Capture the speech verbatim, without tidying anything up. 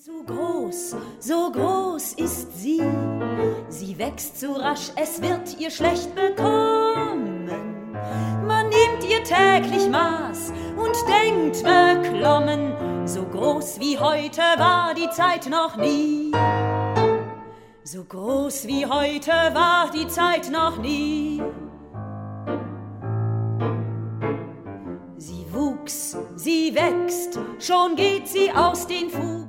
So groß, so groß ist sie, sie wächst so rasch, es wird ihr schlecht bekommen. Man nimmt ihr täglich Maß und denkt beklommen, so groß wie heute war die Zeit noch nie. So groß wie heute war die Zeit noch nie. Sie wuchs, sie wächst, schon geht sie aus den Fugen.